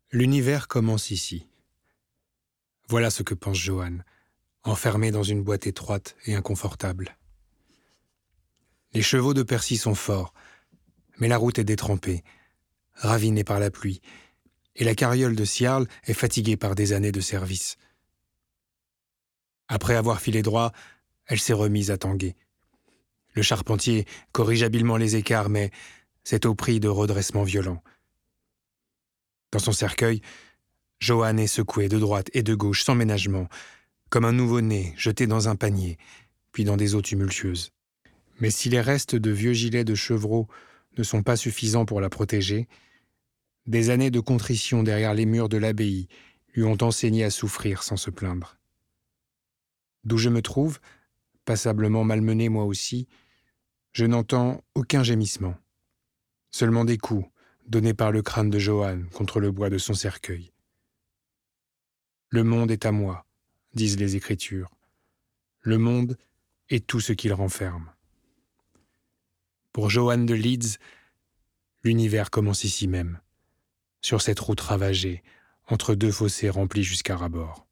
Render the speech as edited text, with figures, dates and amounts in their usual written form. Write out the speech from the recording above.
L'univers commence ici. Voilà ce que pense Johann, enfermé dans une boîte étroite et inconfortable. Les chevaux de Percy sont forts, mais la route est détrempée, ravinée par la pluie, et la carriole de Ciarl est fatiguée par des années de service. Après avoir filé droit, elle s'est remise à tanguer. Le charpentier corrige habilement les écarts, mais c'est au prix de redressements violents. Dans son cercueil, Johann est secoué de droite et de gauche sans ménagement, comme un nouveau-né jeté dans un panier, puis dans des eaux tumultueuses. Mais si les restes de vieux gilets de chevreau ne sont pas suffisants pour la protéger, des années de contrition derrière les murs de l'abbaye lui ont enseigné à souffrir sans se plaindre. D'où je me trouve, passablement malmené moi aussi, je n'entends aucun gémissement, seulement des coups donnés par le crâne de Johann contre le bois de son cercueil. Le monde est à moi, disent les Écritures. Le monde est tout ce qu'il renferme. Pour Johann de Leeds, l'univers commence ici même, sur cette route ravagée, entre deux fossés remplis jusqu'à ras-bord.